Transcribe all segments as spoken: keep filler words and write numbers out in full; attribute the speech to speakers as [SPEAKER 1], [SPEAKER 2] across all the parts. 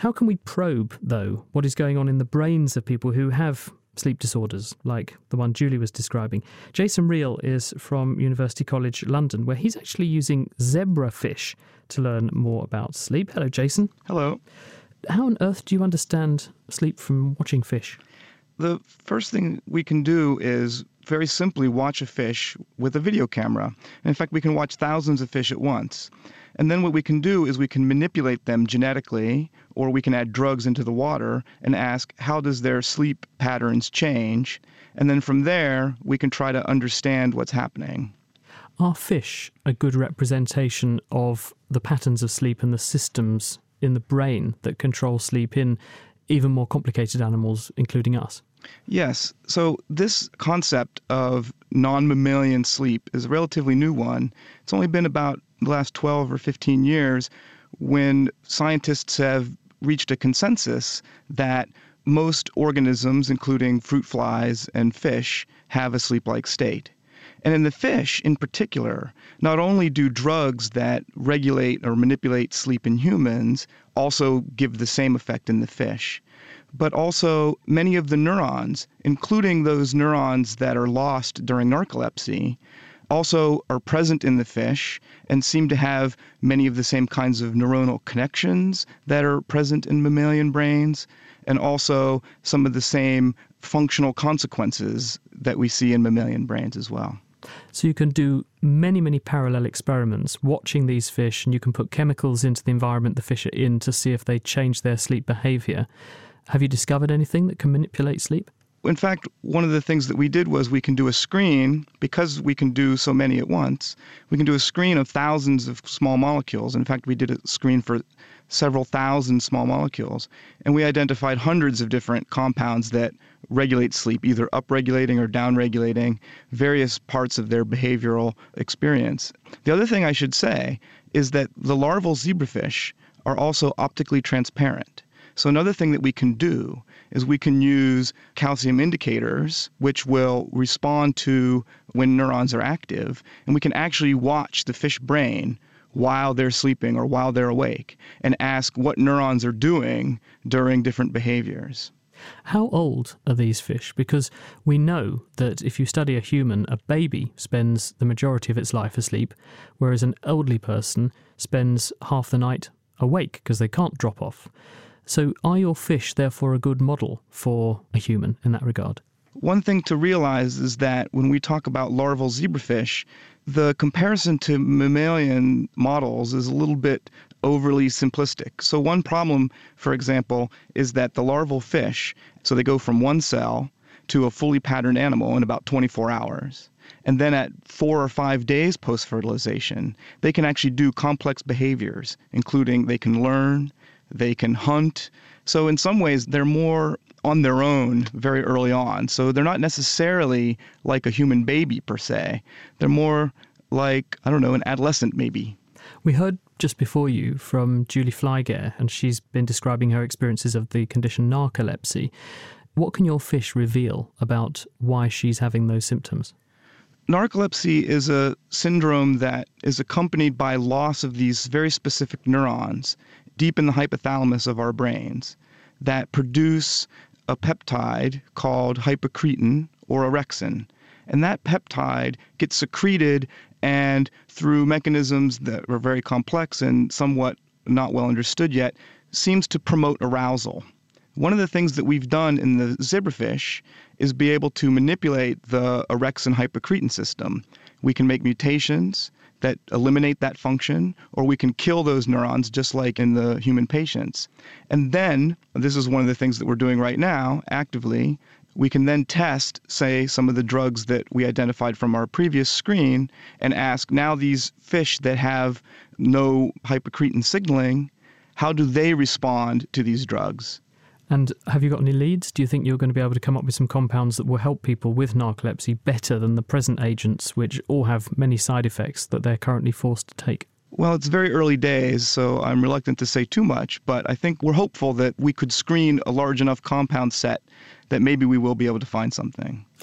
[SPEAKER 1] How can we probe, though, what is going on in the brains of people who have sleep disorders, like the one Julie was describing? Jason Reel is from University College London, where he's actually using zebrafish to learn more about sleep. Hello, Jason.
[SPEAKER 2] Hello.
[SPEAKER 1] How on earth do you understand sleep from watching fish?
[SPEAKER 2] The first thing we can do is very simply watch a fish with a video camera. And in fact, we can watch thousands of fish at once. And then what we can do is we can manipulate them genetically, or we can add drugs into the water and ask, how does their sleep patterns change? And then from there, we can try to understand what's happening.
[SPEAKER 1] Are fish a good representation of the patterns of sleep and the systems in the brain that control sleep in even more complicated animals, including us?
[SPEAKER 2] Yes. So this concept of non-mammalian sleep is a relatively new one. It's only been about the last twelve or fifteen years when scientists have reached a consensus that most organisms, including fruit flies and fish, have a sleep-like state. And in the fish in particular, not only do drugs that regulate or manipulate sleep in humans also give the same effect in the fish, but also many of the neurons, including those neurons that are lost during narcolepsy, also are present in the fish and seem to have many of the same kinds of neuronal connections that are present in mammalian brains, and also some of the same functional consequences that we see in mammalian brains as well.
[SPEAKER 1] So you can do many, many parallel experiments watching these fish, and you can put chemicals into the environment the fish are in to see if they change their sleep behaviour. Have you discovered anything that can manipulate sleep?
[SPEAKER 2] In fact, one of the things that we did was we can do a screen, because we can do so many at once, we can do a screen of thousands of small molecules. In fact, we did a screen for several thousand small molecules, and we identified hundreds of different compounds that regulate sleep, either upregulating or downregulating various parts of their behavioral experience. The other thing I should say is that the larval zebrafish are also optically transparent. So another thing that we can do is we can use calcium indicators, which will respond to when neurons are active, and we can actually watch the fish brain while they're sleeping or while they're awake and ask what neurons are doing during different behaviors.
[SPEAKER 1] How old are these fish? Because we know that if you study a human, a baby spends the majority of its life asleep, whereas an elderly person spends half the night awake because they can't drop off. So are your fish therefore a good model for a human in that regard?
[SPEAKER 2] One thing to realize is that when we talk about larval zebrafish, the comparison to mammalian models is a little bit overly simplistic. So one problem, for example, is that the larval fish, so they go from one cell to a fully patterned animal in about twenty-four hours. And then at four or five days post-fertilization, they can actually do complex behaviors, including they can learn, they can hunt. So in some ways, they're more on their own very early on. So they're not necessarily like a human baby per se. They're more like, I don't know, an adolescent maybe.
[SPEAKER 1] We heard just before you from Julie Flygare, and she's been describing her experiences of the condition narcolepsy. What can your fish reveal about why she's having those symptoms?
[SPEAKER 2] Narcolepsy is a syndrome that is accompanied by loss of these very specific neurons deep in the hypothalamus of our brains that produce a peptide called hypocretin or orexin. And that peptide gets secreted, and through mechanisms that are very complex and somewhat not well understood yet, seems to promote arousal. One of the things that we've done in the zebrafish is be able to manipulate the orexin hypocretin system. We can make mutations that eliminate that function, or we can kill those neurons just like in the human patients. And then, this is one of the things that we're doing right now actively, we can then test, say, some of the drugs that we identified from our previous screen and ask, now these fish that have no hypocretin signaling, how do they respond to these drugs?
[SPEAKER 1] And have you got any leads? Do you think you're going to be able to come up with some compounds that will help people with narcolepsy better than the present agents, which all have many side effects that they're currently forced to take?
[SPEAKER 2] Well, it's very early days, so I'm reluctant to say too much, but I think we're hopeful that we could screen a large enough compound set that maybe we will be able to find something.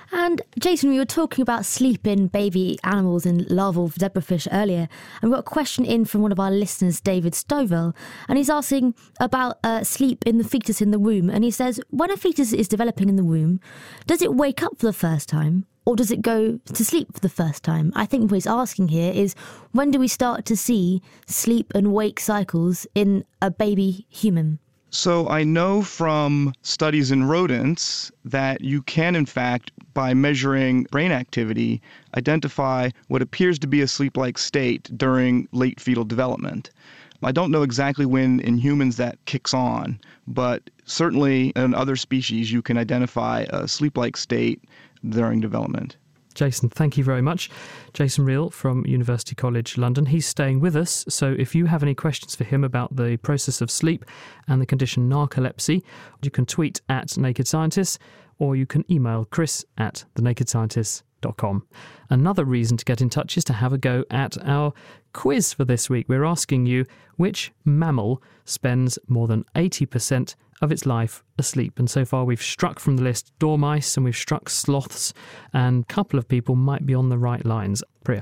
[SPEAKER 3] And Jason, we were talking about sleep in baby animals and larval zebrafish earlier, and we got a question in from one of our listeners, David Stovell, and he's asking about uh, sleep in the fetus in the womb. And he says, when a fetus is developing in the womb, does it wake up for the first time, or does it go to sleep for the first time? I think what he's asking here is, when do we start to see sleep and wake cycles in a baby human?
[SPEAKER 2] So I know from studies in rodents that you can, in fact, by measuring brain activity, identify what appears to be a sleep-like state during late fetal development. I don't know exactly when in humans that kicks on, but certainly in other species you can identify a sleep-like state during development.
[SPEAKER 1] Jason, thank you very much. Jason Reel from University College London. He's staying with us, so if you have any questions for him about the process of sleep and the condition narcolepsy, you can tweet at Naked Scientists, or you can email chris at the naked scientists dot com. Another reason to get in touch is to have a go at our quiz for this week. We're asking you which mammal spends more than eighty percent of its life asleep. And so far we've struck from the list dormice and we've struck sloths, and a couple of people might be on the right lines. Priya.